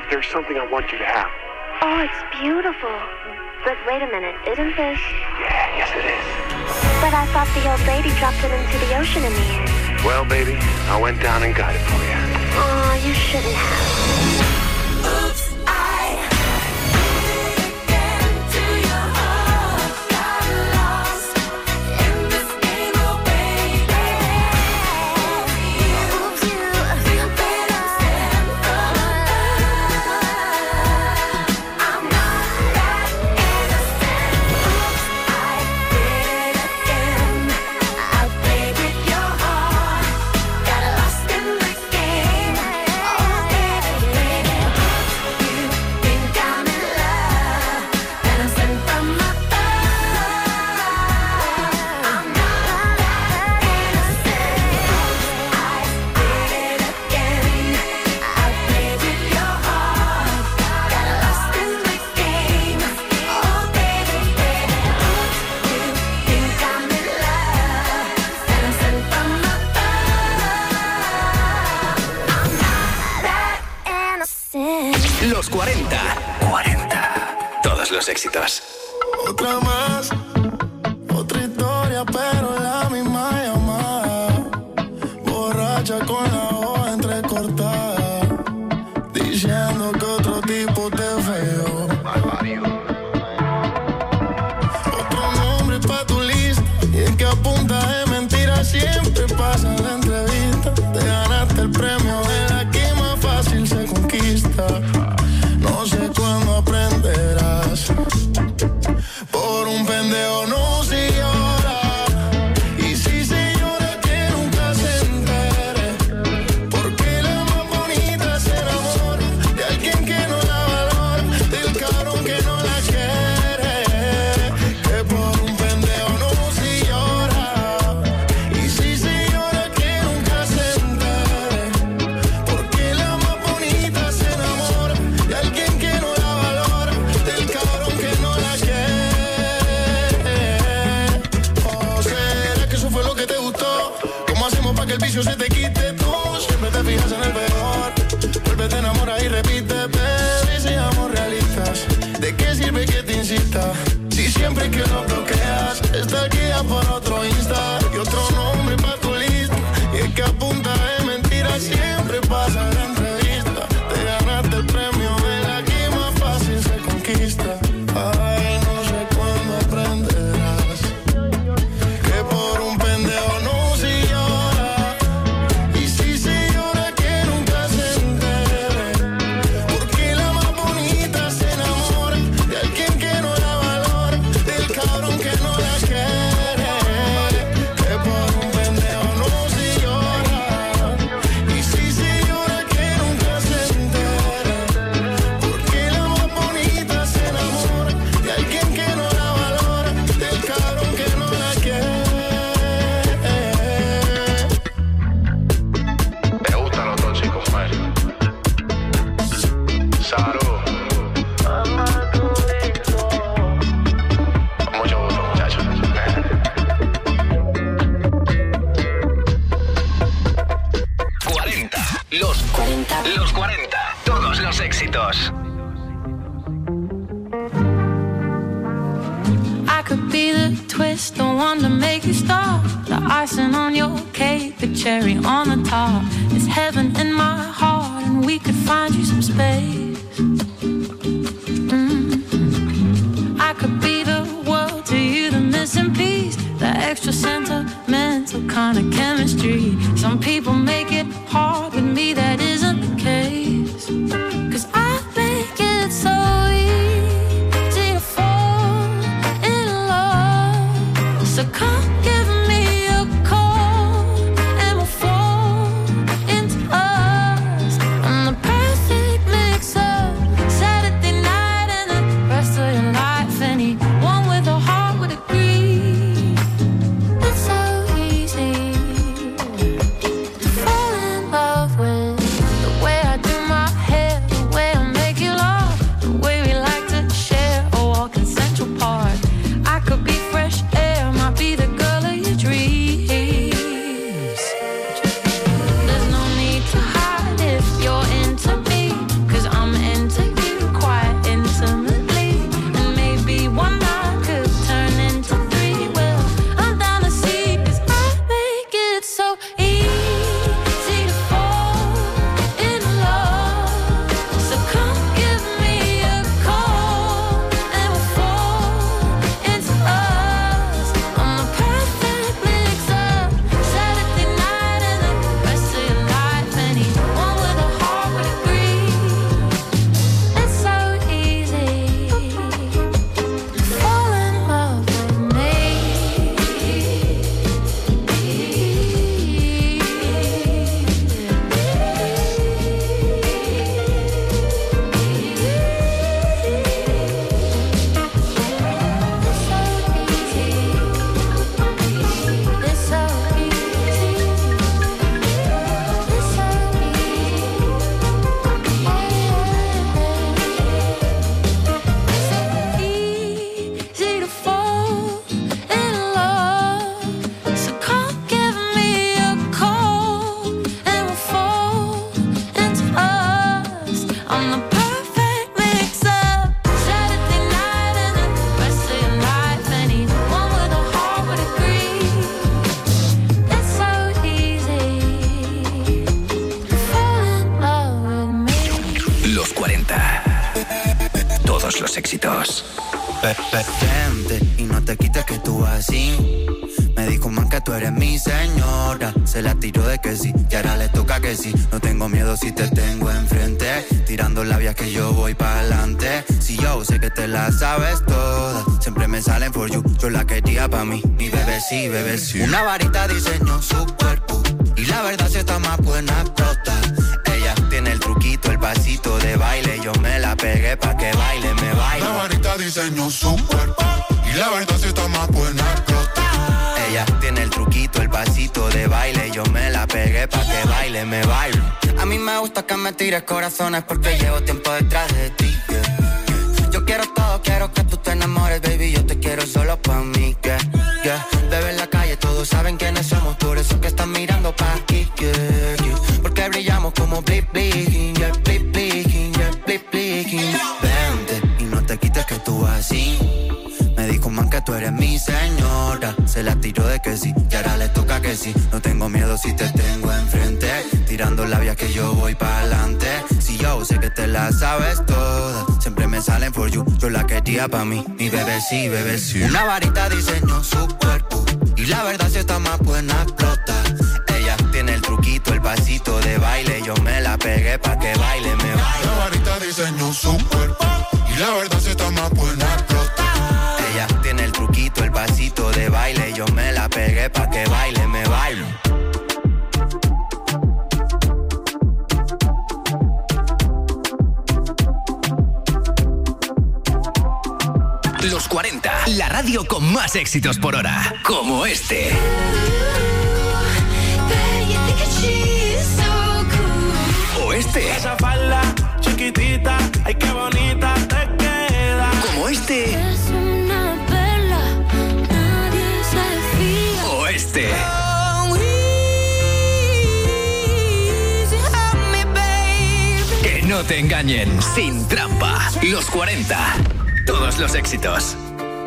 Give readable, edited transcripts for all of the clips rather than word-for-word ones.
there's something I want you to have. Oh, it's beautiful. But wait a minute, isn't this? Yeah, yes it is. But I thought the old lady dropped it into the ocean in the end. Well, baby, I went down and got it for you. Oh, you shouldn't have. Los 40. Todos los éxitos. Otra más, otra historia, pero la misma llamada. Borracha con la hoja entrecortada, diciendo que otro tipo te feo. Otro nombre pa' tu lista, y es que a punta de mentiras siempre pasa en la entrevista. Te ganaste el premio de la que más fácil se conquista. No sé cuándo aprenderás. Por un pendejo no se llora. Y si se llora que nunca se entere. Porque la más bonita se enamora de alguien que no la valora, del cabrón que no la quiere. Que por un pendejo no se llora. Y si se llora que nunca se entere. Porque la más bonita se enamora de alguien que no la valora, del cabrón que no la quiere. ¿O será que eso fue lo que te gustó? ¿Cómo hacemos para que el vicio se te quite tú? Siempre te fijas en el peor. Vuélvete, enamora y repite, baby, seamos realistas. ¿De qué sirve que te insista? Si siempre que lo bloqueas, está aquí ya por otro Insta. Y otro nombre para tu lista. Y es que a punta de mentiras siempre pasa en la entrevista. Te ganaste el premio de la que más fácil se conquista. Ay, no sé cuándo aprenderás que por un pendejo no se llora. Y si se llora que nunca se entere. Porque la más bonita se enamora de alguien que no la valora, del cabrón que no la quiere. Que por un pendejo no se llora. Y si se llora que nunca se entere. Porque la más bonita se enamora de alguien que no la valora, del cabrón que no la quiere. Me gustan los dos chicos, man. Salud. Mucho gusto, muchachos. Los 40. Todos los éxitos. I could be the twist, the one to make you stop, the icing on your cake, the cherry on the top. It's heaven in my heart, and we could find you some space. I could be the world to you, the missing piece, the extra sentimental kind of chemistry. Some people make it hard, with me that isn't the case. 'Cause I make it so easy to fall in love. So come give me a call and we'll fall into us. I'm the perfect mix of Saturday night and the rest of your life. Anyone with a heart would agree. It's so easy to fall éxitos. Vente y no te quites que tú así. Me dijo man que tú eres mi señora. Se la tiró de que sí y ahora le toca que sí. No tengo miedo si te tengo enfrente. Tirando labias que yo voy pa'lante. Si yo sé que te la sabes toda. Siempre me salen for you. Yo la quería pa' mí. Mi bebé sí, bebé sí. Una varita diseñó su cuerpo. Y la verdad si está más buena explota. Ella tiene el truquito, el pasito de baile. Yo me la pegué pa' que baile, me baile. La varita diseñó su cuerpo. Y la verdad si está más buena explota. Ella tiene el truquito, el pasito de baile. Yo me la pegué pa' que baile, me baile. A mí me gusta que me tires corazones porque llevo tiempo detrás de ti, yeah. Yo quiero todo, quiero que tú te enamores, baby. Yo te quiero solo pa' mí, yeah, yeah. Bebé en la calle, todos saben quiénes somos. Por eso que están mirando pa' aquí, yeah, yeah. Porque brillamos como blip, blinking, yeah, blip, blinking, yeah, blip, blinking. Vente y no te quites que tú así. Me dijo man que tú eres mi señora. Se la tiró de que sí y ahora le toca que sí. No tengo miedo si te tengo enfrente. Tirando labias que yo voy pa'lante. Si yo sé que te la sabes toda. Siempre me salen for you. Yo la quería pa' mí. Mi bebé sí, bebé sí. Una varita diseñó su cuerpo. Y la verdad si está más buena explota. Ella tiene el truquito, el pasito de baile. Yo me la pegué pa' que baile, me baile. La varita diseñó su cuerpo. Y la verdad si está más buena explota. Ella tiene el truquito, el pasito de baile. Yo me la pegué pa' que baile, me baile. Los 40, la radio con más éxitos por hora. Como este. O este. Esa falda chiquitita, ay qué bonita te queda. Como este. Es una perla, nadie se fía. O este. Que no te engañen, sin trampa. Los 40, todos los éxitos.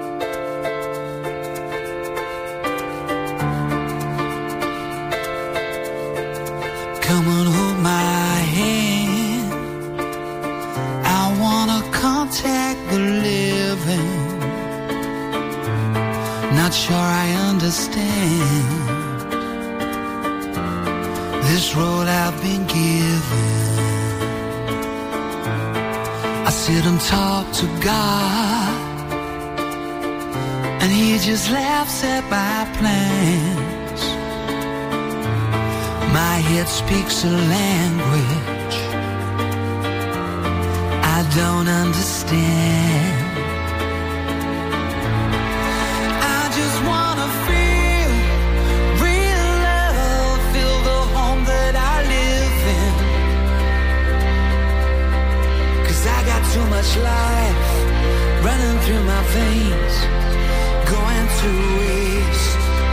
Come on, hold my hand. I wanna contact the living. Not sure I understand this road I've been given. I sit and talk to God, and He just laughs at my plans. My head speaks a language I don't understand. I just wanna feel real love, feel the home that I live in. 'Cause I got too much life running through my veins, going to waste.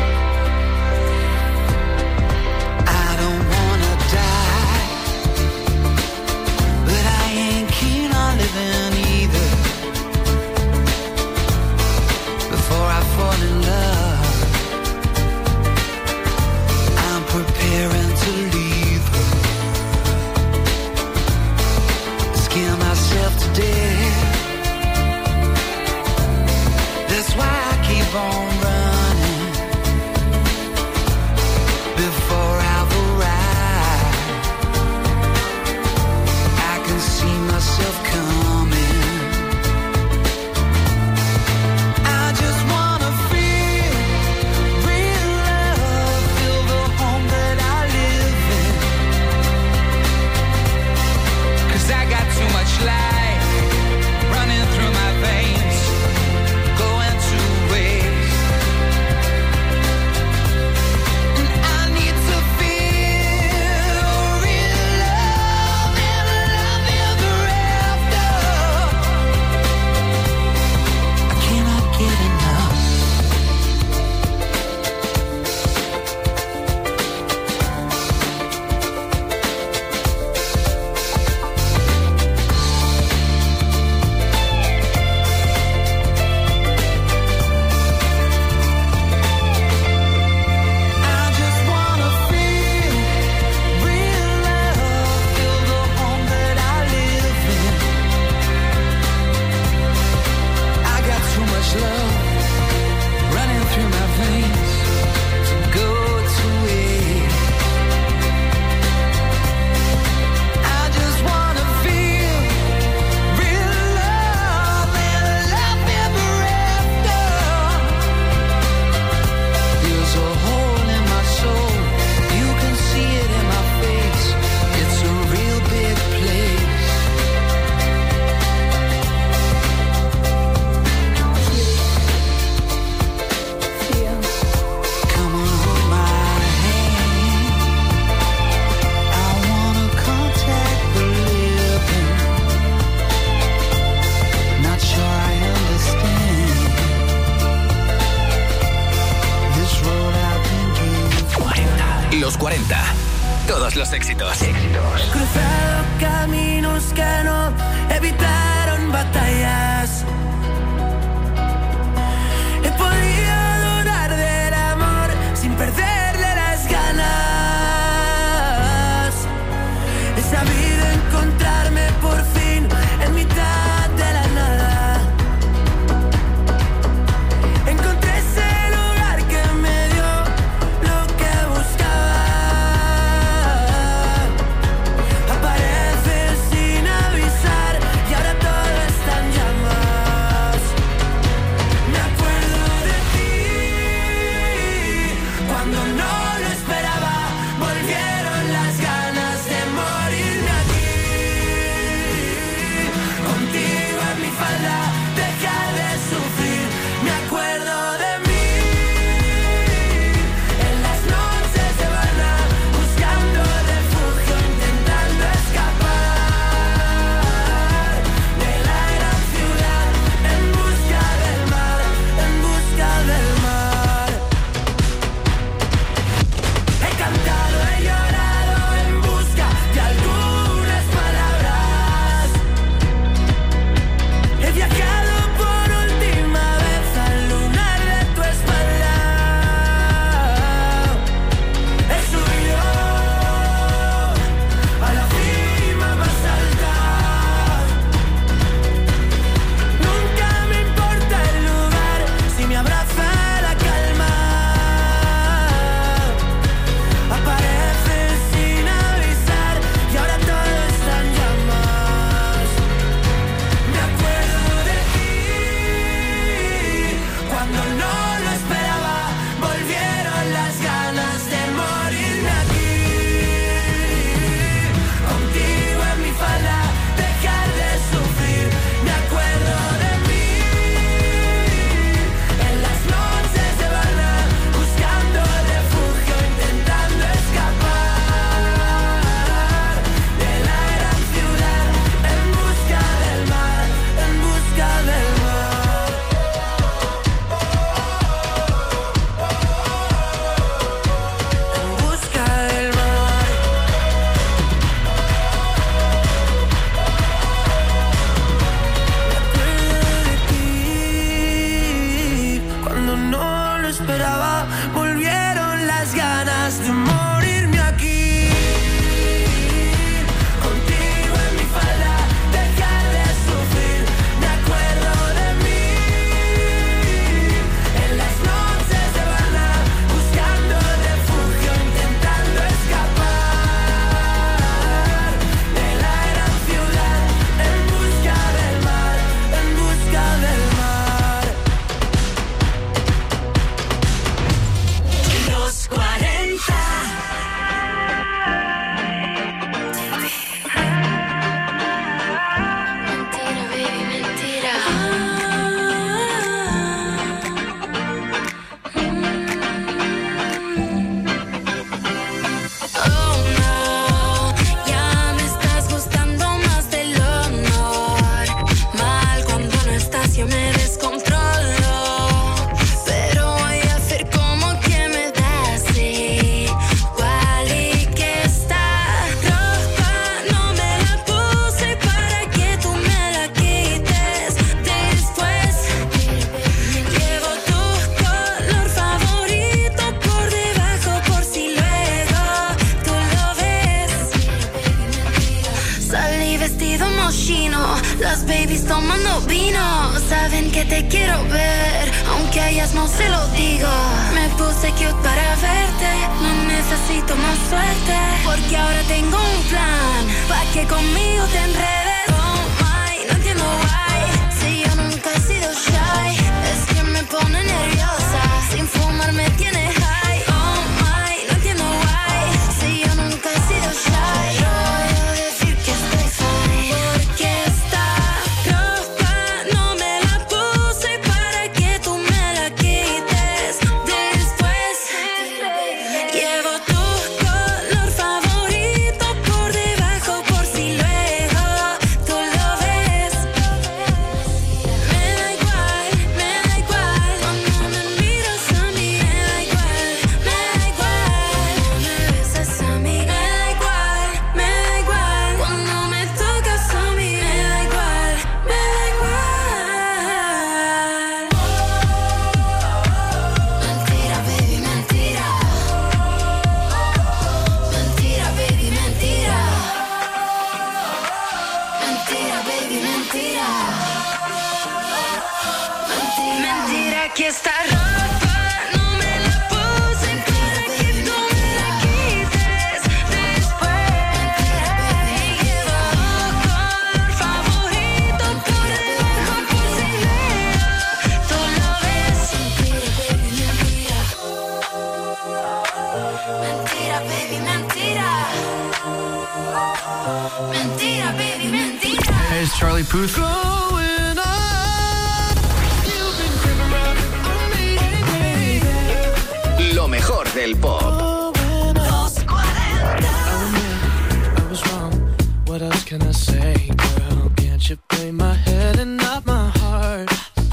Living either. Before I fall in love, I'm preparing to leave her. Scare myself to death. That's why I keep on running. Los 40. Todos los éxitos. He cruzado caminos que no evitaron batallas. He podido dudar del amor sin perderle las ganas. He sabido encontrarme por fin en mitad de la nada. Encontré ese lugar que me dio lo que buscaba. Apareces sin avisar y ahora todo está en llamas. Me acuerdo de ti cuando no lo esperaba. Volvieron las ganas de morirme aquí. Contigo en mi falda, dejar de sufrir. Me acuerdo de mí en las noches de Habana, buscando refugio, intentando escapar de la gran ciudad, en busca del mar, en busca del mar. He cantado, he llorado en busca de algunas palabras. He viajado por última vez al lunar de tu espalda. He subido a la cima más alta. Nunca me importa el lugar si me abraza la calma. Apareces sin avisar y ahora todo está en llamas. Me acuerdo de ti cuando no lo esperaba. Volvieron las ganas de morirme aquí. Contigo en mi falda, dejar de sufrir. Me acuerdo de mí en las noches de Habana, buscando refugio, intentando escapar de la gran ciudad, en busca del mar, en busca del mar. En busca del mar. Me acuerdo de ti cuando no lo esperaba. Volvieron las ganas de morirme aquí. Contigo en mi falda, dejar de sufrir. Me acuerdo de mí en las noches de Habana, buscando refugio, intentando escapar de la gran ciudad, en busca del mar, en busca del mar. Los 40. Mentira, baby, mentira. Oh no, ya me estás gustando más de lo normal. Cuando no estás yo me descontrolo, pero voy a hacer como que me das igual y que esta ropa no me la puse para que tú me la quites después. Llevo tu color favorito por debajo por si luego tú lo ves. Salí vestido mochino, las babies tomando vino. Saben que te quiero ver, aunque a ellas no se lo digo. Me puse cute para verte, no necesito más suerte, porque ahora tengo un plan, pa' que conmigo te enredes. Oh my, no entiendo why, si yo nunca he sido shy. Es que me pone nerviosa, sin fumar me tiene high. Oh my, no entiendo why, si yo nunca he sido shy. Yo voy a decir que estoy fine, porque esta ropa no me la puse para que tú me la quites después. Llevo tu color favorito por debajo por si luego que esta ropa no me la puse para que tú me la quites después. Me llevo color favorito por debajo por si veo, tú lo ves. Mentira, baby, mentira. Mentira, baby, mentira. Hey, it's Charlie Puth. Lo mejor del pop. Los 40. I was wrong. What else can I say, girl? Can't you play my head and not my heart?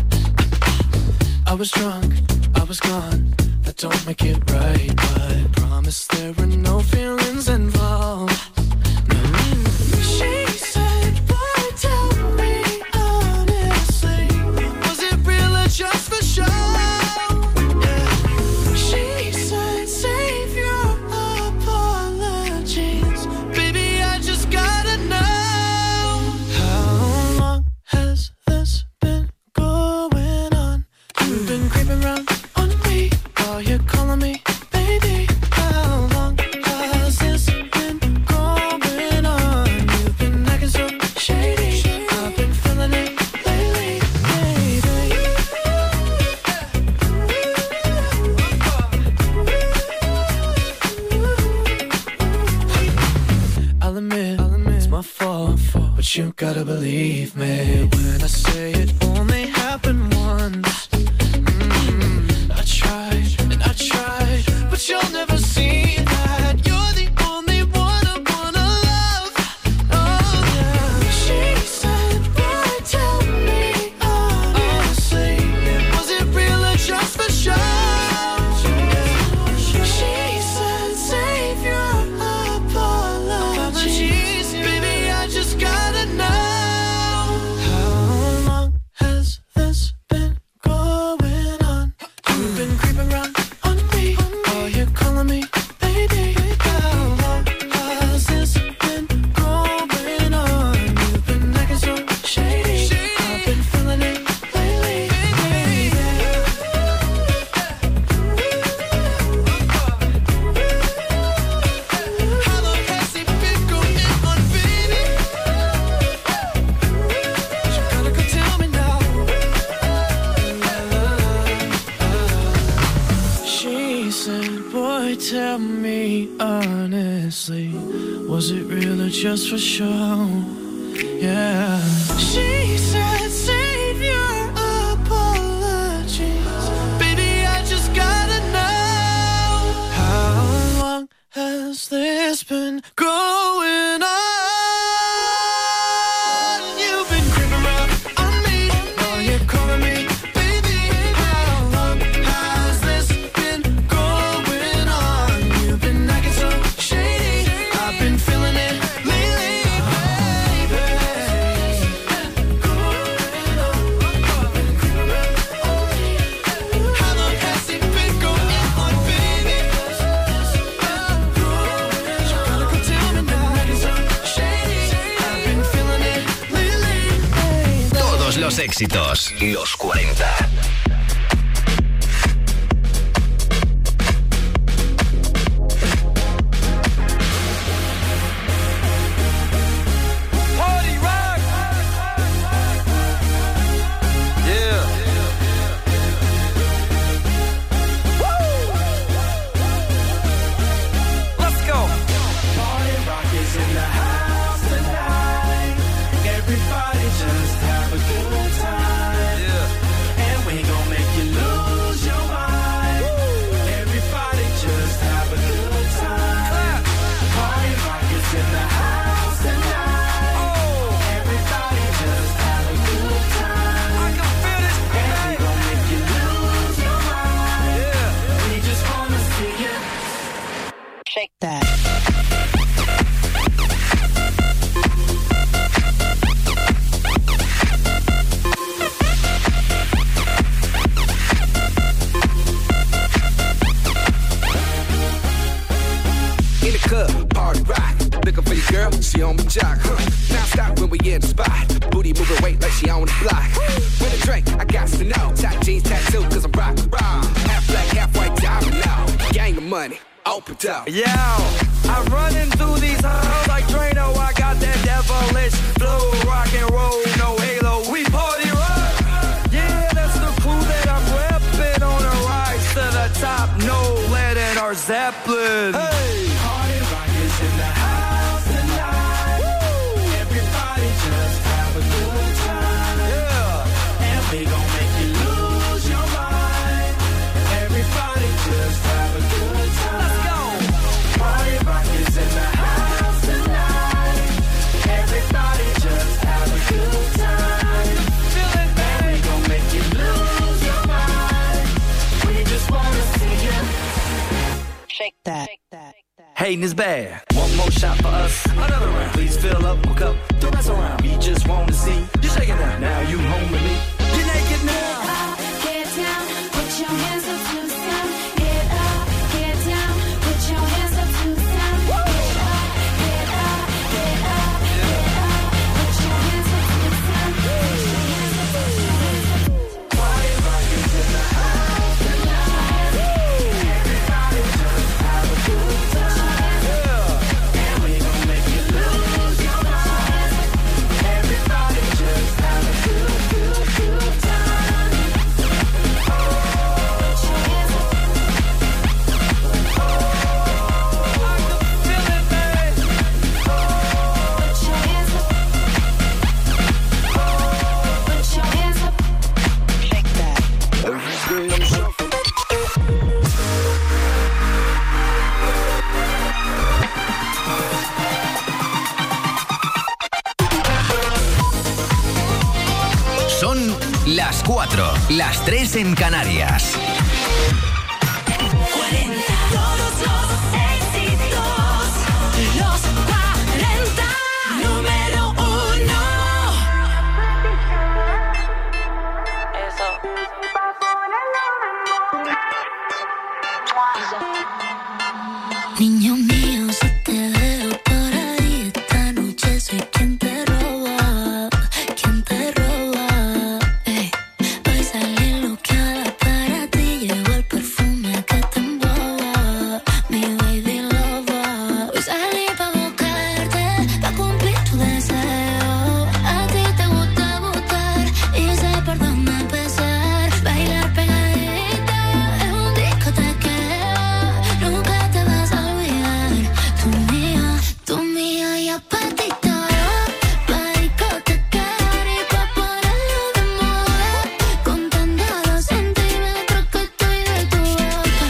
I was drunk, I was gone. That don't make it right, but promise there were no feelings involved. She said, boy, tell me honestly, was it real or just for show? She said, save your apologies. Baby, I just gotta know. How long has this been going on? You've been creeping around on me while you're calling me baby. How long has this been going on? You've been acting so shady. I've been feeling it lately, baby. I'll admit, it's my fault, but you gotta believe me when I say it only happened once. I tried and I tried, but you'll never see that. You're the only one I wanna love. Oh yeah. She said, boy, tell me honestly, was it real or just for show? She said, save your apologies. Baby, I just gotta know. How long has this been going on? You've been creeping around on me while you're calling me baby. How long has this been going on? You've been acting so shady. I've been feeling it lately, baby. How long has it been going on, baby? You gotta go tell me now. She said, boy, tell me honestly, was it real or just for show? Yeah. She said, save your apologies. Baby, I just gotta know. How long has this been going on? You've been creeping around on me while you're calling me baby. How long has this been going on? You've been acting so shady. I've been feeling it lately, baby. How long has it been going on, baby? You gotta go tell me now. So shady. I've been feeling it lately, baby. Todos los éxitos. Los 40. Party rock. Yeah. Let's go. Party rock is in the house tonight. Everybody just have a good time. Yeah. And we gon' make you lose your mind. Everybody just have a good time. Party rock is in the house tonight. Everybody just have a good time. I can feel this. And we gon' make you lose your mind. Yeah. We just wanna see you Shake that. In the club, party rock. Looking for your girl, she on me jock. Now stop when we in the spot. Booty moving weight like she on the block. With a drink, I got to know. Top jeans tattoo, cause I'm rock. Half black, half white, diamond now. Gang of money, open up. Yo, I'm running through these halls like Drano. I got that devilish flow, rock and roll, no halo. We party rock. Yeah, that's the crew that I'm repping on a rise to the top. No lead in our Zeppelin. Hey, Party rock is in the house tonight. Woo! Everybody just have a good time. Yeah, And we gon' make you lose your mind. Everybody just have a good time. let's go. Party rock is in the house tonight. Everybody just have a good time. Feeling And we gon' make you lose your mind. We just wanna see you. Shake that. Hating is bad. One more shot for us. Another round. Please fill up my cup. Don't mess around. We just want to see you shaking now. Now you home with me. You're naked now. Get down, put your hands up to the sound. Get up, get down, put your hands up to the sound. Get up, get up, get up, get up, put your hands up to the sound. Party rock is in the house tonight. Everybody just have a good time. And we gon' make you lose your mind. Everybody just have a good, good, good time. Oh, put your hands up. Oh, I can feel it, baby. Oh, put your hands up. Oh, put your hands up. Shake that. Every day I'm shuffling. Son las 4, las 3 en Canarias. 40. Todos los éxitos. Los 40. Número 1. Niño mío, si te veo por ahí esta noche, soy quien te roba, quien te roba. Ey, hoy salí loqueada para ti, llevo el perfume que te emboba, mi baby lover. Hoy salí pa' buscarte, pa' cumplir tu deseo. A ti te gusta gustar y sé por dónde empezar. Bailar pegadita en un discotequeo, nunca te vas a olvidar. Tú mía y apatita, pa' discotecar y pa' ponerlo de moda. Contando los centímetros que estoy de tu boca,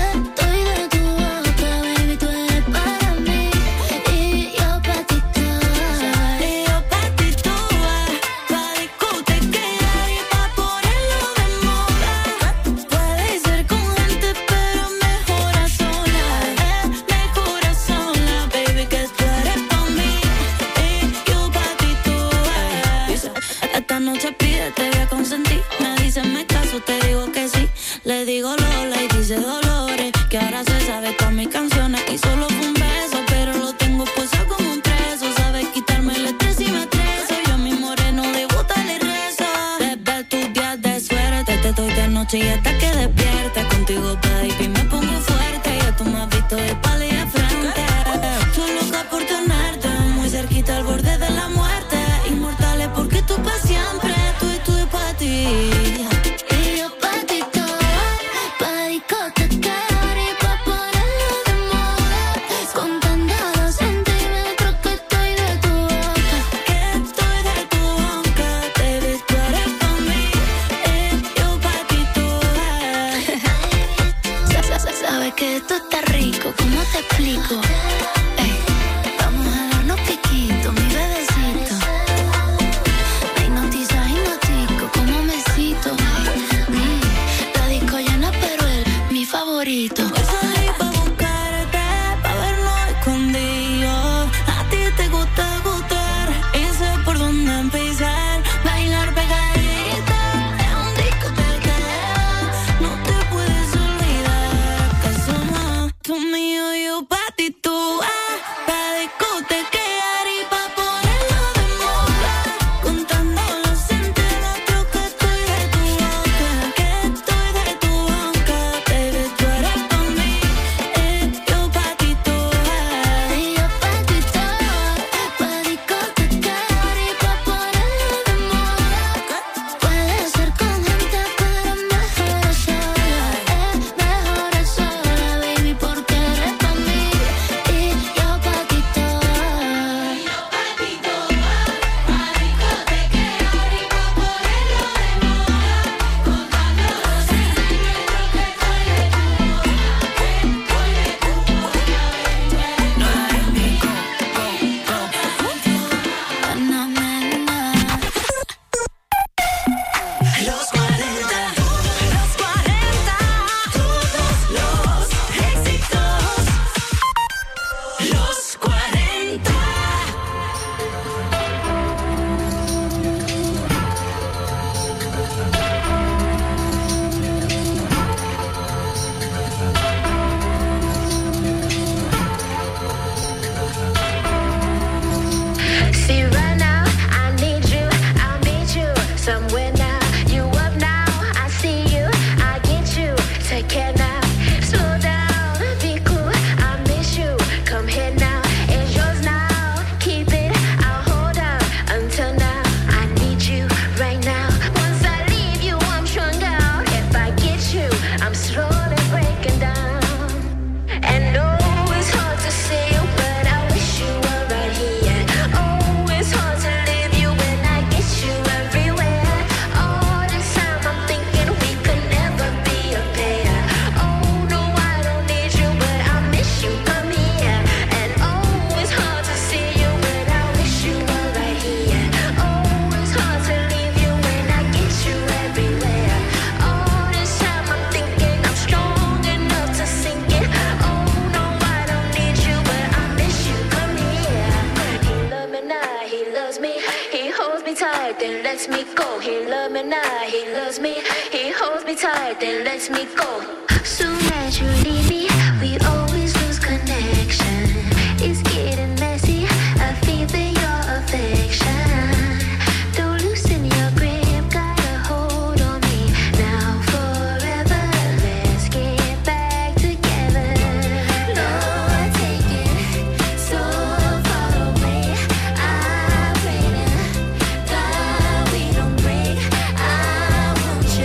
baby, tú eres para mí y yo pa' ti toda. Y yo pa' ti toda, pa' discotecar y pa' ponerlo de moda. Puedes ser con gente pero mejor a solas, mejor a solas, baby, que tú eres pa' mí y yo pa' ti toda. Esta noche pídete, voy a consentir. Me dice me caso, te digo que sí. Le digo Lola y dice Dolores, que ahora se sabe todas mis canciones y solo fue un beso, pero lo tengo puesto como un preso. Sabes quitarme el estrés y me estreso. Yo a mi moreno de gusta le rezo. Desde tus días de suerte te doy de noche y hasta que despiertes. Contigo, baby, me pongo fuerte. Ya tú me has visto de espalda y de frente. Tú loca por tenerte muy cerquita al borde de la muerte. Inmortales porque tú pa' siempre, tú y tú pa' ti. Y yo pa' ti toda, pa' discotecar y pa' ponerlo de moda. Contando los centímetros que estoy de tu boca, baby, tú eres pa' mí y yo pa' ti toda. Sabes que esto está rico, ¿cómo te explico? Ey, vamos a darnos piquito, mi bebecito. Me hipnotizas, hipnotico, como me cito. La disco llena, pero él, mi favorito. Hoy salí pa' buscarte, pa' vernos escondidos. A ti te gusta gustar y sé por dónde empezar. Bailar pegadita en un discotequeo, no te puedes olvidar que somos tú mío y yo pa' ti tú. then lets me go. He loves me now, he loves me. He holds me tight, then lets me go. Soon as you leave me, we always lose connection. It's getting messy, I feel for your affection. Don't loosen your grip, got a hold on me. Now forever, let's get back together. Lord, take it so far away. I pray to God we don't break. I want you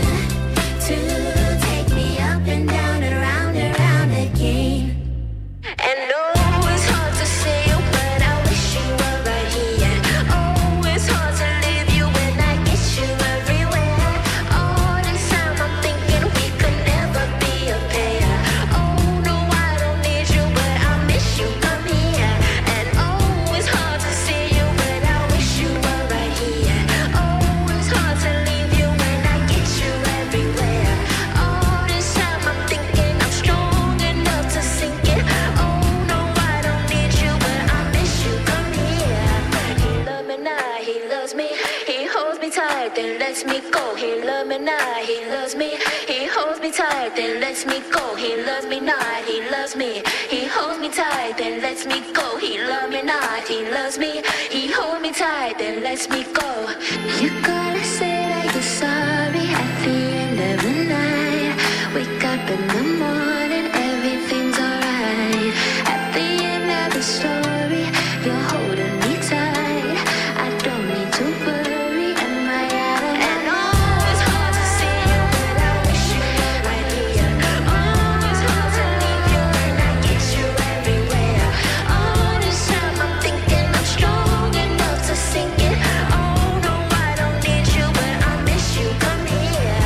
to take me up and down and round again. And no, it's hard to say you, but I wish you were right here. Oh, it's hard to leave you when I get you everywhere. All this time I'm thinking we could never be a pair. Oh, no, I don't need you, but I miss you, come here. And oh, it's hard to see you, but I wish you were right here. Oh, it's hard to leave you when I get you everywhere. All this time I'm thinking I'm strong enough to sink it. Oh, no, I don't need you, but I miss you, come here. He loves me now, he loves me. He holds me tight, then lets me go. He loves me now, he loves me. He holds me tight, then lets me go. He loves me not, he loves me. He holds me tight, then lets me go. He loves me not, he loves me. He holds me tight, then lets me go. You gotta say that you're sorry at the end of the night. Wake up in the morning, everything's alright. At the end of the story, you're holding me tight. I don't need to worry, am I out of and oh, it's hard to see you, but I wish you were right here. Oh, it's hard to leave you when I get you everywhere. All this time I'm thinking I'm strong enough to sink it. Oh, no, I don't need you, but I miss you, come here.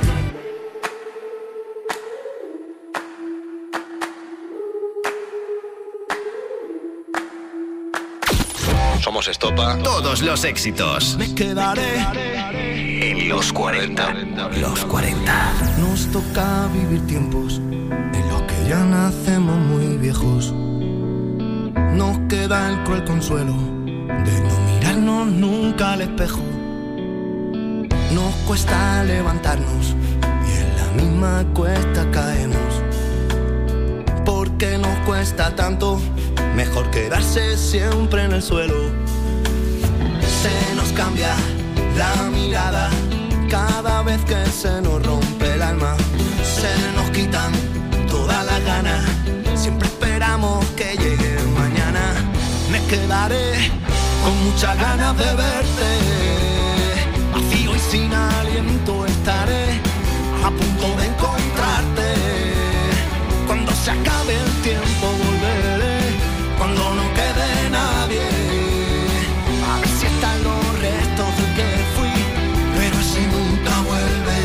Somos Estopa. Todos los éxitos. Me quedaré En los 40. Los 40. Nos toca vivir tiempos en los que ya nacemos muy viejos. Nos queda el cruel consuelo de no mirarnos nunca al espejo. Nos cuesta levantarnos y en la misma cuesta caemos. ¿Por qué nos cuesta tanto? Mejor quedarse siempre en el suelo. Se nos cambia la mirada cada vez que se nos rompe el alma. Se nos quitan todas las ganas. Siempre esperamos que llegue mañana. Me quedaré con muchas ganas de verte. Vacío y sin aliento estaré a punto de encontrarte. Cuando se acabe el tiempo volveré. Cuando no quede nadie, a ver si están los restos del que fui, pero ese nunca vuelve.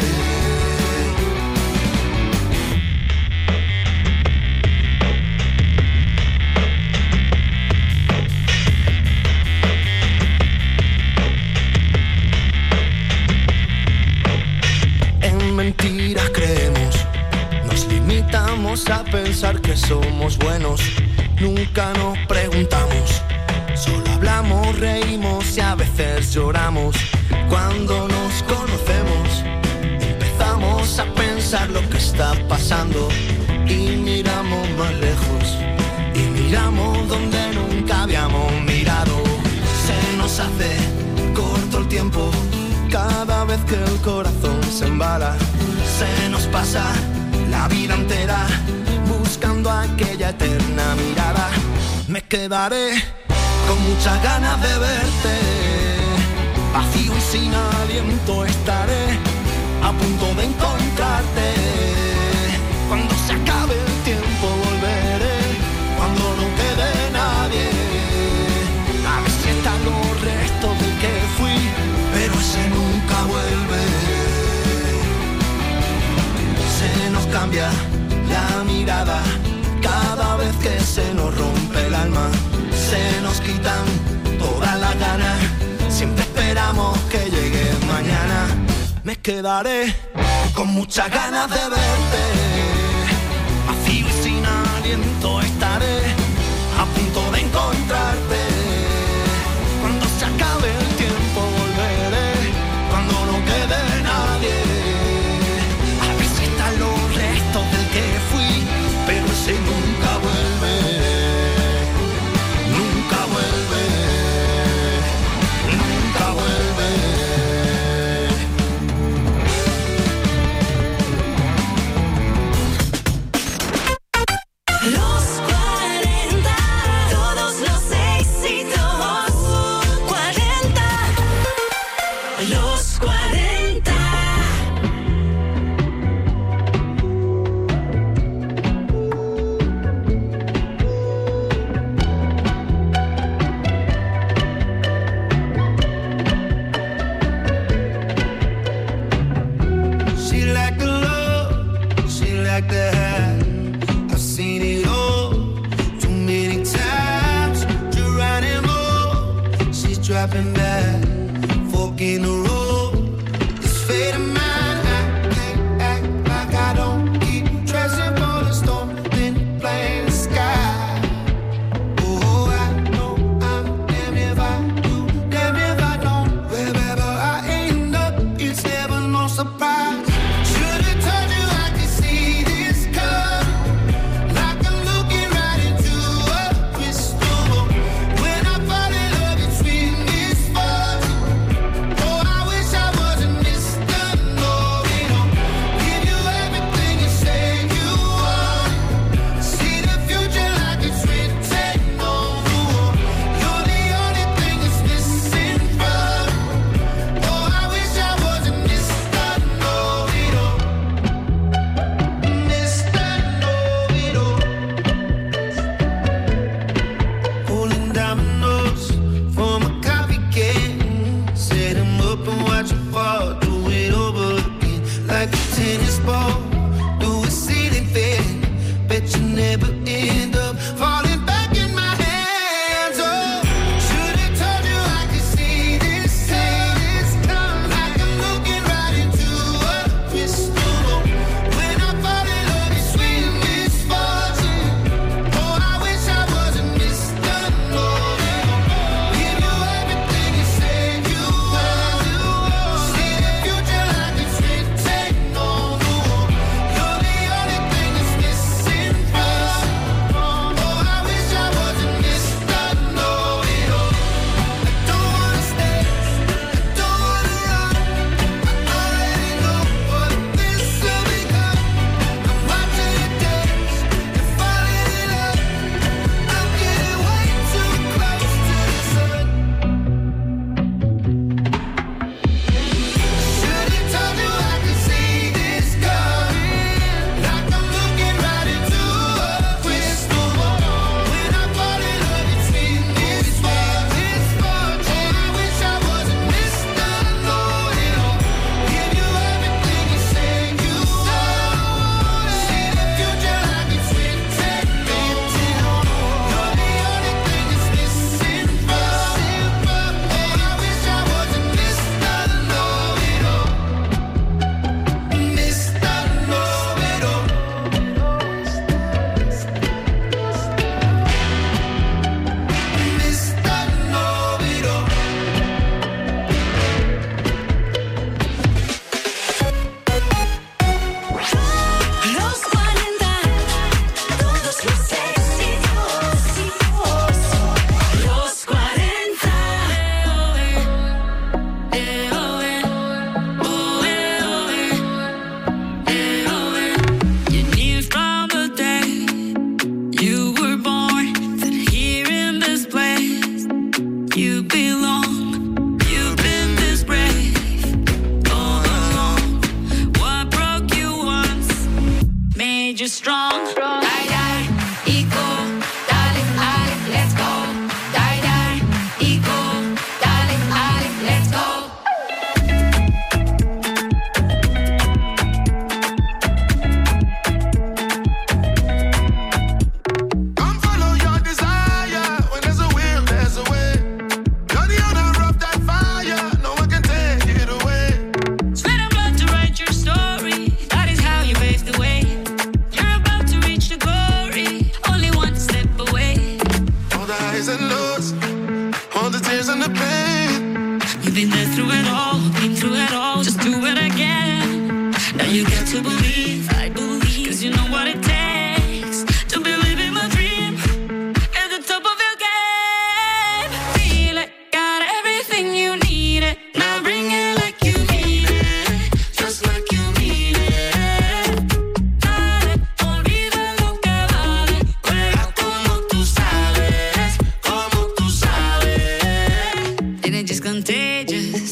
En mentiras creemos, nos limitamos a pensar que somos buenos. Nunca nos preguntamos, solo hablamos, reímos y a veces lloramos. Cuando nos conocemos, empezamos a pensar lo que está pasando y miramos más lejos y miramos donde nunca habíamos mirado. Se nos hace corto el tiempo cada vez que el corazón se embala. Se nos pasa la vida entera buscando aquella eterna mirada. Me quedaré con muchas ganas de verte. Vacío y sin aliento estaré a punto de encontrarte. Cuando se acabe el tiempo volveré. Cuando no quede nadie, a ver si están los restos del que fui, pero ese nunca vuelve. Se nos cambia la mirada cada vez que se nos rompe el alma. Se nos quitan todas las ganas. Siempre esperamos que llegue mañana. Me quedaré con muchas ganas de verte. Vacío y sin aliento estaré a punto de encontrarte. Cuando se acabe el tiempo volveré. dropping back, fork in the road. This fate of mine, I can't act like I don't keep dressing for the storm, then playing the sky. Oh, I know I'm damned if I do, damned if I don't. Wherever I end up, it's never no surprise. Should've told you I could see this coming, like I'm looking right into a crystal ball. When I fall in love, it's with misfortune. Oh, I wish I wasn't Mr. Know-it-all. Give you everything you say you want. See the future like it's written on the wall. You're the only thing that's missing from me. Oh, I wish I wasn't Mr. Know-it-all. Mr. Know-it-all. Pulling dominoes from a coffee can. Set 'em up and watch 'em fall. Do it over again like a tennis ball. Do a ceiling fan. Bet you never end up falling back in my hands. Oh, should've told you I could see this coming, like I'm looking right into a crystal ball. When I fall in love, it's with misfortune. Oh, I wish I wasn't Mr. Know-it-all. Give you everything you say you want. See the future like it's written on the wall. You're the only thing that's missing from me. Oh, I wish I wasn't Mr. Know-it-all. I don't wanna stay, I don't wanna run. I already know what this will become. I'm watching it dance and falling in love. I'm getting way too close to the sun. Should've told you I could see this coming, like I'm looking right into a crystal ball. When I fall in love, it's with misfortune. Oh, I wish I wasn't Mr. Know-it-all. Give you everything you say you want. See the future like it's written on the wall. You're the only thing that's missing from me. Oh, I wish I wasn't Mr. Know-it-all. Mr. Know-it-all. Mr. Know-it-all. Los 40, todos los éxitos. Los 40. You knew from the day you were born that here in this place you belong. You've been this brave all along. What broke you once made you strong. Die, die, ego, darling, Ali, let's go. Die, die, ego, darling, Ali, let's go. Come follow your desire. When there's a will, there's a way. You're the owner of that fire. No one can take it away. Sweat and blood to write your story. That is how you pave the way. You're about to reach the glory. Only one step away. All the highs and lows, all the tears and the pain. You've been there through it all, been through it all. Just do it again. Now you get to believe, I believe, 'cause you know what it takes to believe in my dream. At the top of your game. Feel it, got everything you need it. Now bring it like you need it, just like you need it. Dale, olvida lo que vale. Juega como tú sabes, como tú sabes. And it's just contagious.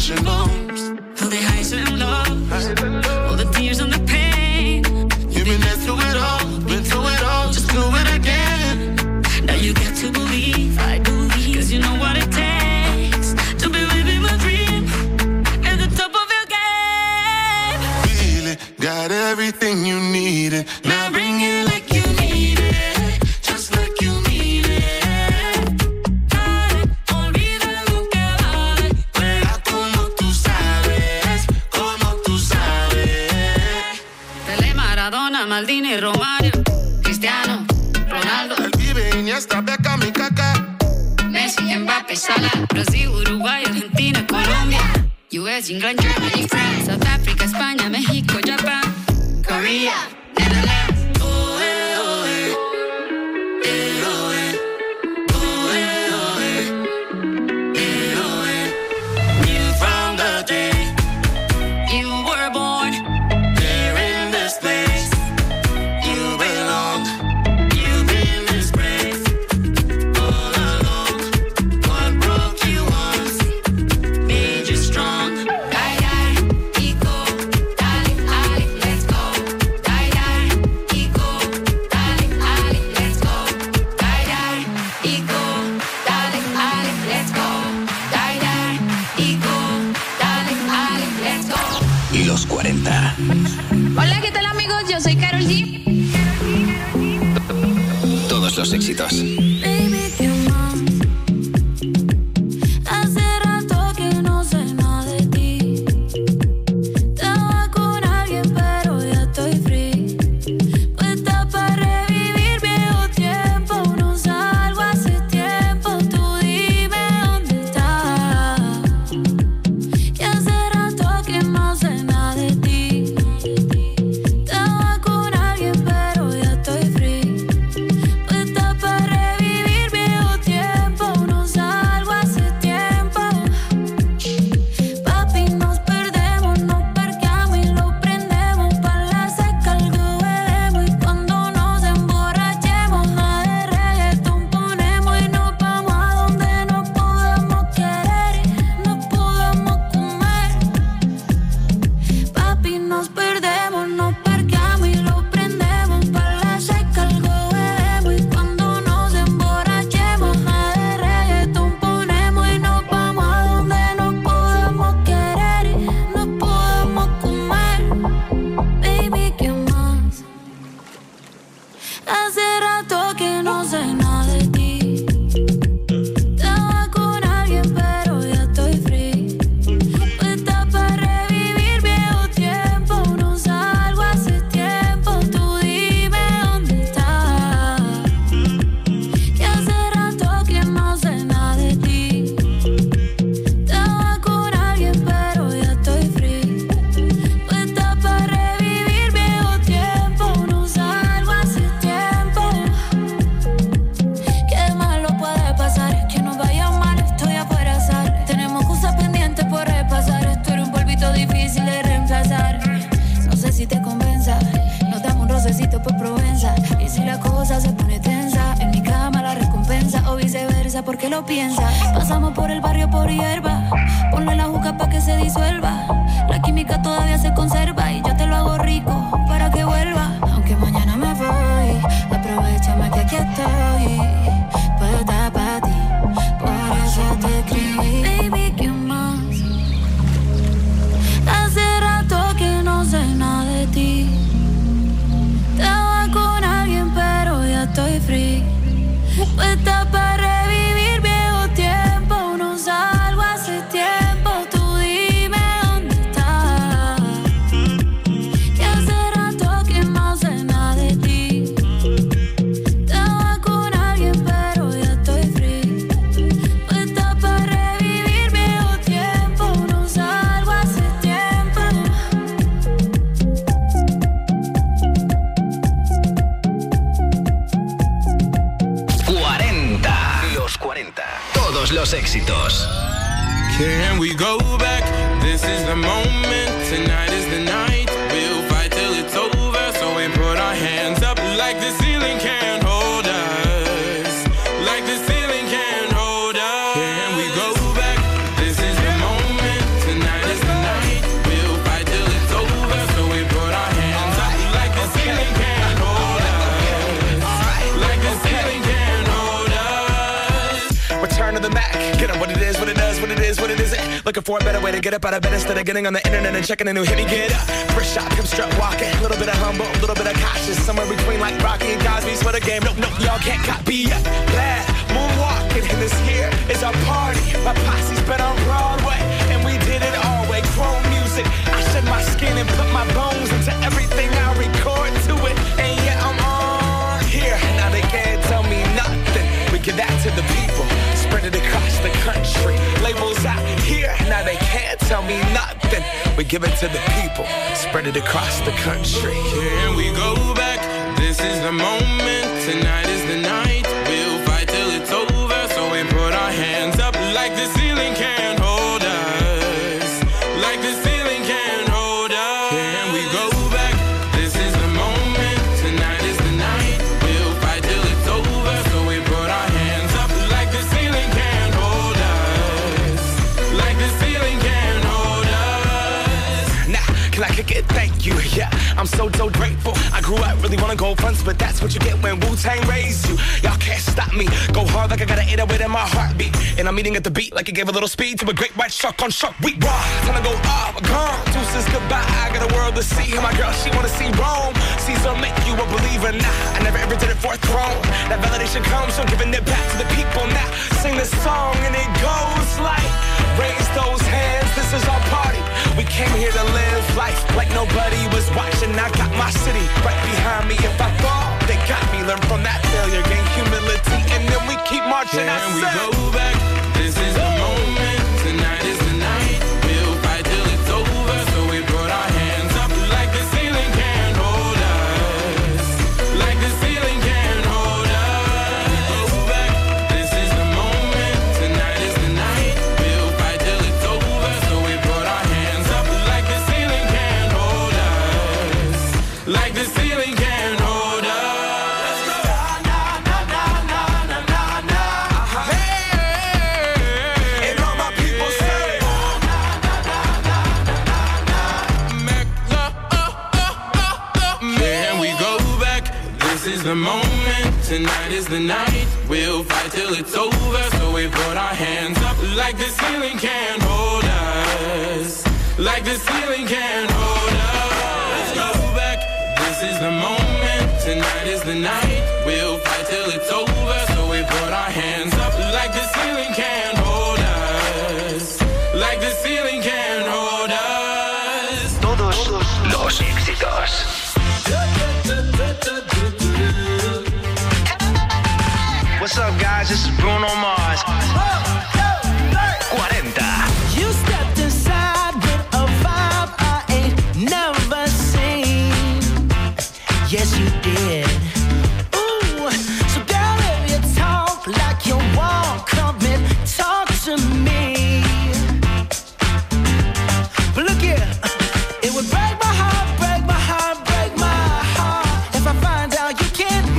emotional. All the highs and lows, all the tears and the pain. You've been there through it all, been through it all, just do it again. Now you got to believe, I believe, cause you know what it takes to be living my dream at the top of your game. Feel it, got everything you needed. Now bring it like you need it, just like you need it. Olvida lo que vale, juega como tú sabes, como tú sabes. Pelé, Maradona, Maldini, Romario, Cristiano, Ronaldo, El Pibe, Iniesta, Beckham y Kaká. Messi, Mbappé, Salah, Brasil, Uruguay, Argentina, Colombia, US, England, Germany, France, South Africa, España, México, Japan, Korea, Netherlands. Oh, eh, oh, eh. Eh, oh, eh. Oh, eh, oh, eh. Eh, oh, eh. Knew from the day You were born, there in this place, you belong. You've been disgraced all along. What broke you once made you strong. die, die, ego, dale, ale, let's go. Die, die, ego, dale, ale, let's go. Die, die, ego, dale, ale, let's go. Die, die, ego, dale, ale, let's go. Los 40. Hola, ¿qué tal amigos? Yo soy Karol G. Todos los éxitos. Baby, ¿qué más? Hace rato que no sé nada de ti. Estaba con alguien, pero ya estoy free. Puesta para revivir viejo tiempo. No salgo hace tiempo. Tú dime dónde estás. Que hace rato que no sé nada de ti. Estaba con alguien, pero ya estoy free. Puesta para revivir viejo tiempo. No salgo hace tiempo. Papi, nos perdemos, nos parqueamos y lo prendemos. Pa' la seca algo bebemos. Y cuando nos emborrachemos, nada de reggaetón ponemos. Y nos vamos a donde nos podamos querer y nos podamos comer. Papi, nos perdemos, nos parqueamos y lo prendemos. Pa' la seca algo bebemos. Y cuando nos emborrachemos, nada de reggaetón ponemos. Y nos vamos a donde nos podamos querer y nos podamos comer. Baby, ¿qué más? Hace rato que no sé nada de ti. Estaba con alguien, pero ya estoy free. Puesta para revivir viejo tiempo. No salgo hace tiempo. Tú dime dónde estás. Que hace rato que no sé nada de ti. Estaba con alguien, pero ya estoy free. Puesta para revivir viejo tiempo. No salgo hace tiempo. Qué malo puede pasar, que nos vaya mal, estoy afuera azar. Tenemos cosas pendientes por repasar. Esto era un polvito difícil de reemplazar. No sé si te convenza, nos damos un rocecito por Provenza. Y si la cosa se pone tensa, en mi cama la recompensa. O viceversa, porque lo piensa. Pasamos por el barrio por hierba. Ponle la juca pa' que se disuelva. La química todavía se conserva. Y yo te lo hago rico para que vuelva. Aunque mañana me voy, aprovechame que aquí estoy. Puedo estar para ti, por eso te escribí. Baby, ¿qué más? Hace rato que no sé nada de ti. Estaba con alguien, pero ya estoy free. Puesta para revivir viejo tiempo. No salgo hace tiempo. Tú dime dónde estás. Que hace rato que no sé nada de ti. Estaba con alguien, pero ya estoy free. Puesta para revivir viejo tiempo. No salgo hace tiempo. 40. Los 40. Todos los éxitos. Can we go back? This is the moment. Tonight is the night. We'll fight till it's over. So we put our hands up like the ceiling can't hold us. Like the ceiling can't hold us. Can we go back? This is the moment. Tonight Looking for a better way to get up out of bed instead of getting on the internet and checking a new hit. Me get up, first shot, come strut walking. A little bit of humble, a little bit of cautious. Somewhere between like Rocky and Cosby's for the game. Nope, nope, y'all can't copy yet. Glad moonwalking, and this here is our party. My posse's been on Broadway, and we did it all way. Chrome music, I shed my skin and put my bones into everything I record to it. And yeah, I'm on here. Now they can't tell me nothing. We give that to the people, spread it across the country. Labels out here. Now they can't tell me nothing. We give it to the people, spread it across the country. Can we go back? This is the moment. Tonight is the night. We'll fight till it's over. So we put our hands up like the ceiling can't hold us. Like the ceiling can't hold us. Can we go back? This is the moment. Tonight is the night. We'll fight till it's over. So we put our hands up like the ceiling can't hold us. Like the ceiling can't hold us. Now, can I kick it? Thank you, yeah. I'm so grateful. I grew up really wanna go fronts, but that's what you get when Wu-Tang raised you. Y'all can't stop me. Go hard like I got an 808 in my heartbeat. And I'm eating at the beat like it gave a little speed to a great white shark on Shark Week. Raw, time to go up, gone. Deuces goodbye. I got a world to see. And my girl, she wanna see Rome. Caesar make you a believer. Nah, I never ever did it for a throne. That validation comes from giving it back to the people. Now sing this song and it goes like, raise those hands. This is our party. We came here to live life like nobody was watching. I got my city right behind me. If I fall, they got me. Learn from that failure, gain humility, and then we keep marching. Can we go back? This is the moment. Tonight is the night. We'll fight till it's over. So we put our hands up like the ceiling can't hold us. Like the ceiling can't hold us. We go back. This is the moment. Tonight is the night. We'll fight till it's over. So we put our hands up like the ceiling can't hold us. Like the ceiling can't hold us. And all my people say, can we go back? This is the moment. Tonight is the night. We'll fight till it's over. So we put our hands up like the ceiling can't hold us. Like the ceiling can't hold us. Let's go back. This is the moment. Tonight is the night. We'll fight till it's over. So we put our hands up like the ceiling can't hold us. Like the ceiling can't hold us. Todos los éxitos. What's up, guys? This is Bruno Mars. 40. You stepped inside with a vibe I ain't never seen. Yes, you did. Ooh, so girl, if you talk like you walk, come and talk to me. But look here, it would break my heart, break my heart, break my heart if I find out you can't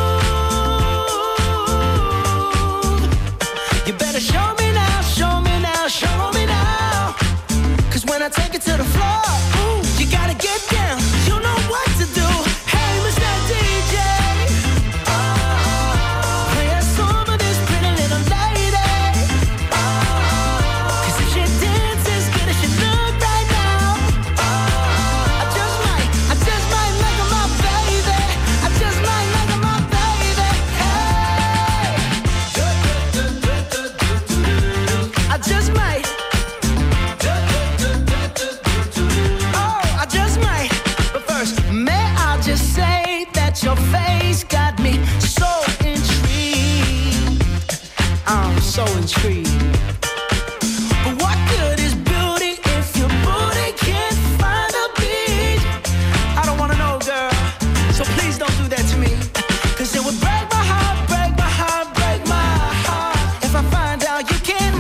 move. You better show me now, show me now, show me now. 'Cause when I take it to the floor, ooh, you gotta get down. You know what to do. Hey, Mr. DJ, play a song for this pretty little lady. 'Cause if she dances good as she look right now, I just might make her my baby. I just might make her my baby. Hey, I just might. Oh, I just might. But first, may I just say that your face got me so intrigued. I'm so intrigued. But what good is beauty if your booty can't find a beat? I don't wanna know, girl. So please don't do that to me. 'Cause it would break my heart, break my heart, break my heart if I find out you can't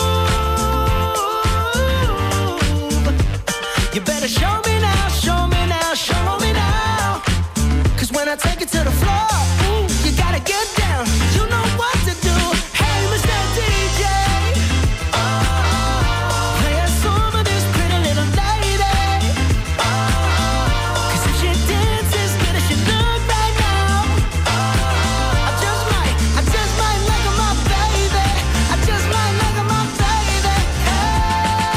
move. You better show me now, show me now, show me now. 'Cause when I take it to the floor, ooh, you gotta get down. You know what to do. Hey, Mr. DJ, play a song for this pretty little lady. 'Cause if she dances good as she look right now, I just might make her my baby. I just might make her my baby. Hey.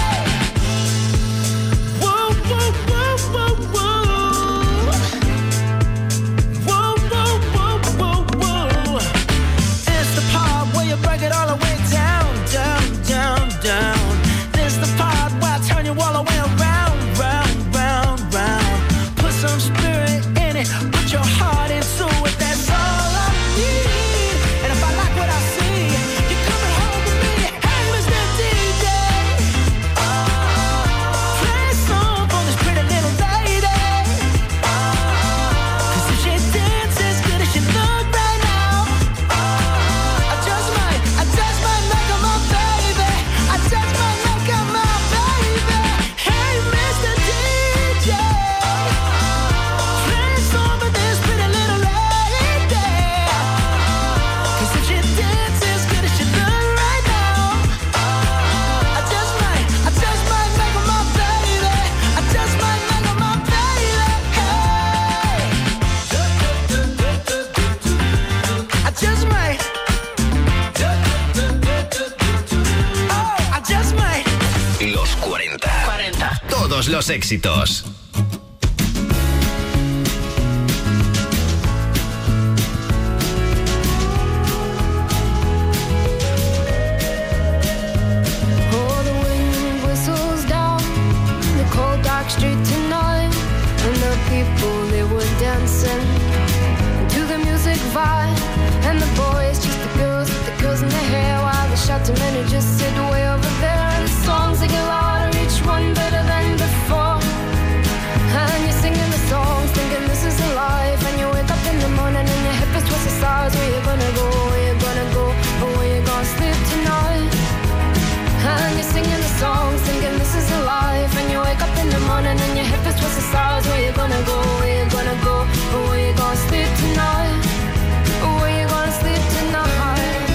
los éxitos. Street tonight, and the people they were dancing to the music vibe, and the boys just the girls with the girls in their hair, while the shouting men who just sit way over there. And the songs they get louder, each one better than before. And you're singing the songs, thinking this is a life. And you wake up in the morning and your hip is twisted sides. Where you gonna go? Where you gonna go? Or where you gonna sleep tonight? And you're singing the songs, thinking this is a life. And you wake up in the morning and your hip is twisted sides. Where you gonna go? Where you gonna go? Or where you gonna sleep tonight? Or where you gonna sleep tonight?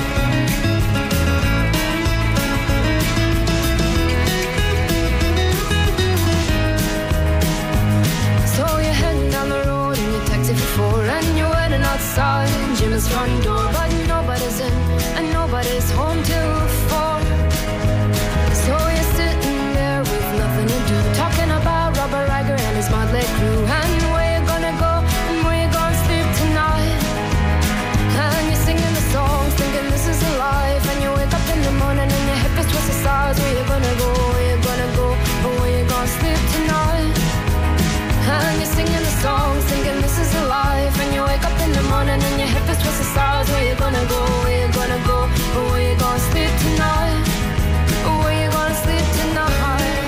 So you're heading down the road in your taxi for 4, and you're waiting outside Jim's front door, but nobody's in and nobody's home till 4. So you're sitting there with nothing to do, talking about Robert Riger and his motley crew, and where you gonna go and where you gonna sleep tonight. And you're singing the songs, thinking this is a life. And you wake up in the morning and your hip is twisted sides. Where you gonna go? Where you gonna go? Or where you gonna sleep tonight? And you're singing the songs, thinking this is a life. And you wake up in the morning and your hip is twisted sides. Where you gonna go? Where you gonna go? Or where you gonna sleep tonight? Or where you gonna sleep tonight?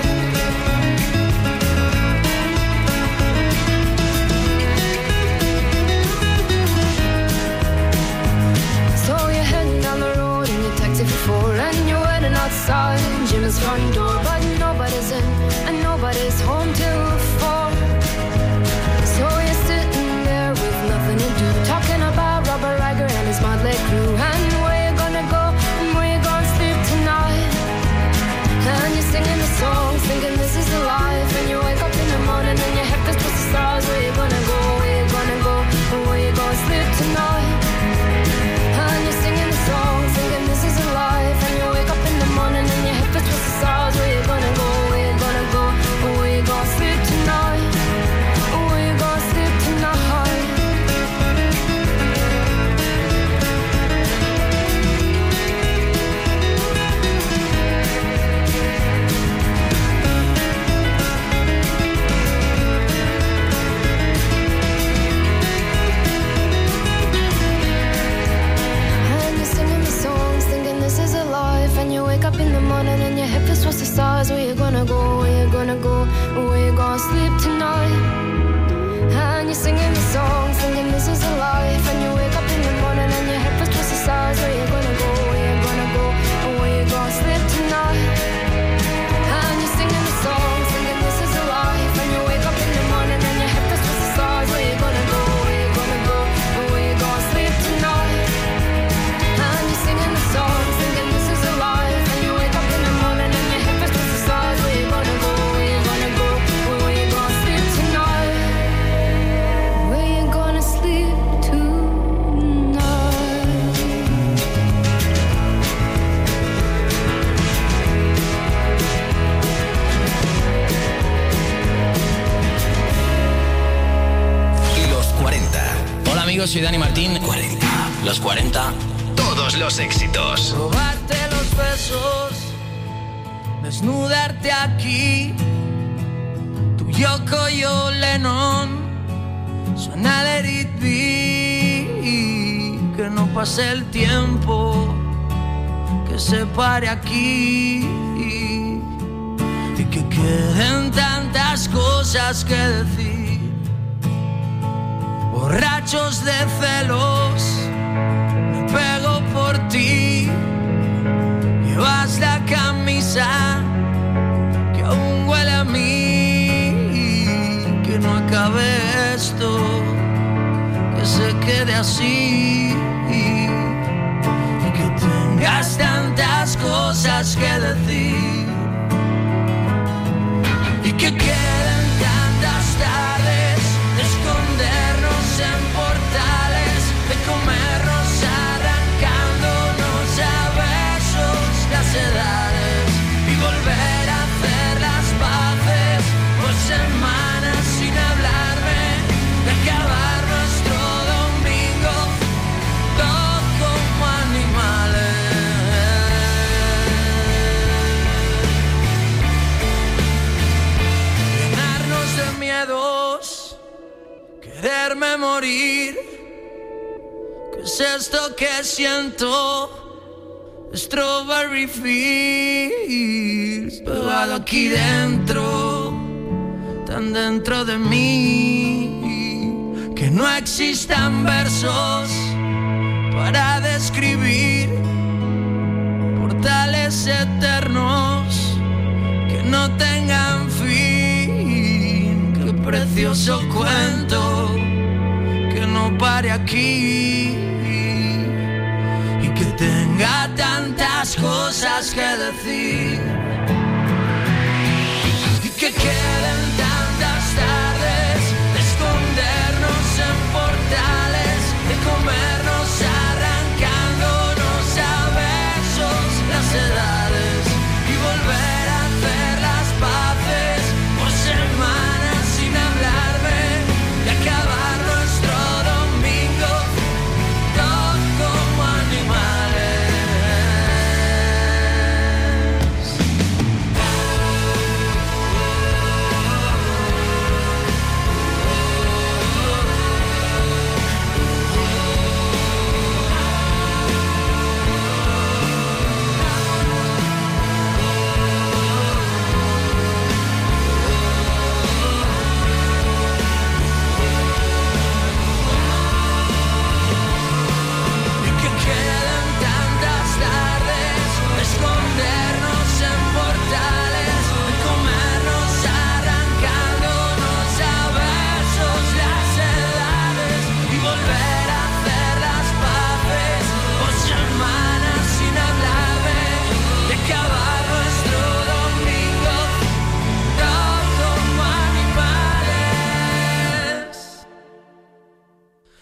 So you're heading down the road in your taxi for 4, and you're waiting outside Jim's front door, but nobody's in and nobody's home till 4. So you're sitting there with nothing to do, talking about Robert Riger and his motley crew, and where you gonna go and where you gonna sleep tonight. And you're singing the songs, thinking this is a life. And you wake up in the morning and your hip is twisted sides. Where you gonna go? Where you gonna go? Or where you gonna sleep tonight? And you're singing the songs, thinking this is a life. And you wake up in the morning and your hip is twisted sides. Where you gonna go? Where you gonna go? Or where you gonna sleep tonight? Or where you gonna sleep tonight? And you wake up in the morning and your hip is twisted sides. Where you gonna go? Where you gonna go? Where you gonna sleep tonight? And you're singing the song, singing this is a life. And you wake up in the morning and your hip is twisted sides. Where you gonna go? Where you gonna go? Where you gonna sleep tonight? And you're singing the song, singing this is a life. And you wake up in the morning and your hip is twisted sides. Where you gonna go? Where you gonna go? Where you gonna sleep tonight? And you're singing the song, singing this is a life. And you wake up in the morning and your hip is twisted sides. Where you gonna go? Where you gonna go? Where you gonna sleep tonight? Where you gonna sleep tonight? Los 40. Hola amigos, soy Dani Martín. 40. Los 40. Todos los éxitos. Robarte los besos, desnudarte aquí. Tu Yoko y yo Lennon, suena Let It Be. Que no pase el tiempo, que se pare aquí. Y que queden tantas cosas que decir. Borrachos de celos, pego por ti. Llevas la camisa que aún huele a mí. Que no acabe esto, que se quede así. Y que tengas tantas cosas que decir. Y que queden tantas tardes de escondernos en portales, de comernos arrancándonos a besos las edades y volver a hacer las paces escribir. ¿Qué es esto que siento? Strawberry Fields, pegado aquí dentro, tan dentro de mí, que no existan versos para describir portales eternos que no tengan fin. Qué precioso cuento que no pare aquí y que tenga tantas cosas que decir.